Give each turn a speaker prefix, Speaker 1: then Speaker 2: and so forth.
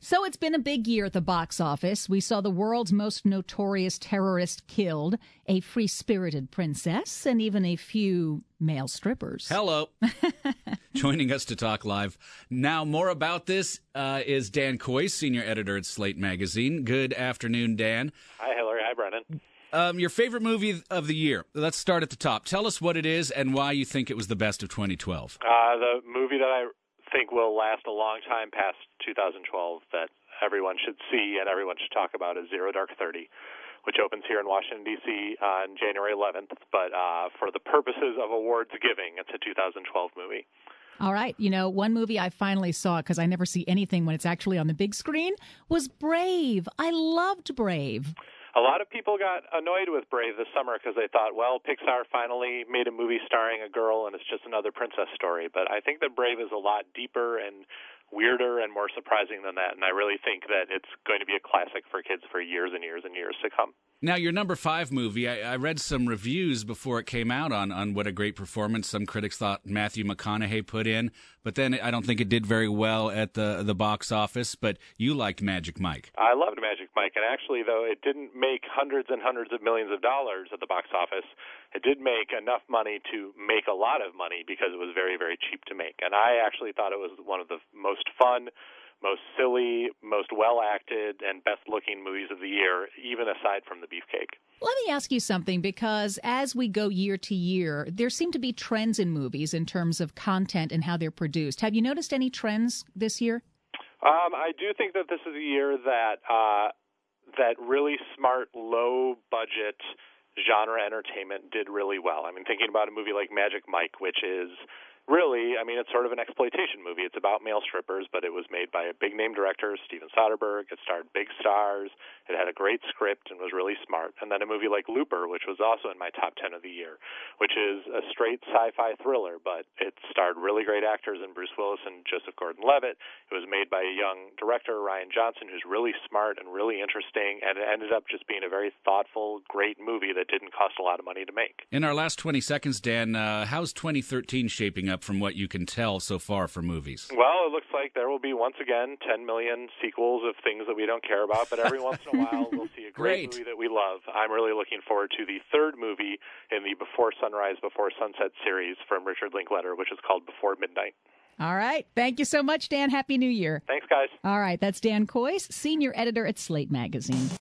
Speaker 1: So it's been a big year at the box office. We saw the world's most notorious terrorist killed, a free-spirited princess, and even a few male strippers.
Speaker 2: Hello. Joining us to talk live now more about this is Dan Kois, senior editor at Slate Magazine. Good afternoon, Dan.
Speaker 3: Hi, Hillary. Hi, Brennan.
Speaker 2: Your favorite movie of the year. Let's start at the top. Tell us what it is and why you think it was the best of 2012.
Speaker 3: The movie that I think will last a long time past 2012 that everyone should see and everyone should talk about is Zero Dark 30, which opens here in Washington, D.C. on January 11th. But for the purposes of awards giving, it's a 2012 movie.
Speaker 1: All right. You know, one movie I finally saw, because I never see anything when it's actually on the big screen, was Brave. I loved Brave.
Speaker 3: A lot of people got annoyed with Brave this summer because they thought, well, Pixar finally made a movie starring a girl and it's just another princess story. But I think that Brave is a lot deeper and weirder and more surprising than that. And I really think that it's going to be a classic for kids for years and years and years to come.
Speaker 2: Now, your number 5 movie, I read some reviews before it came out on what a great performance some critics thought Matthew McConaughey put in, but then I don't think it did very well at the box office, but you liked Magic Mike.
Speaker 3: I loved Magic Mike, and actually, though, it didn't make hundreds and hundreds of millions of dollars at the box office. It did make enough money to make a lot of money because it was very, very cheap to make, and I actually thought it was one of the most fun, most silly, most well-acted, and best-looking movies of the year, even aside from The Beefcake.
Speaker 1: Let me ask you something, because as we go year to year, there seem to be trends in movies in terms of content and how they're produced. Have you noticed any trends this year?
Speaker 3: I do think that this is a year that really smart, low-budget genre entertainment did really well. I mean, thinking about a movie like Magic Mike, which is really, I mean, it's sort of an exploitation movie. It's about male strippers, but it was made by a big-name director, Steven Soderbergh. It starred big stars. It had a great script and was really smart. And then a movie like Looper, which was also in my top 10 of the year, which is a straight sci-fi thriller, but it starred really great actors in Bruce Willis and Joseph Gordon-Levitt. It was made by a young director, Rian Johnson, who's really smart and really interesting, and it ended up just being a very thoughtful, great movie that didn't cost a lot of money to make.
Speaker 2: In our last 20 seconds, Dan, how's 2013 shaping up from what you can tell so far for movies?
Speaker 3: Well, it looks like there will be, once again, 10 million sequels of things that we don't care about, but every once in a while we'll see a great movie that we love. I'm really looking forward to the third movie in the Before Sunrise, Before Sunset series from Richard Linklater, which is called Before Midnight.
Speaker 1: All right. Thank you so much, Dan. Happy New Year.
Speaker 3: Thanks, guys.
Speaker 1: All right. That's Dan Kois, senior editor at Slate Magazine.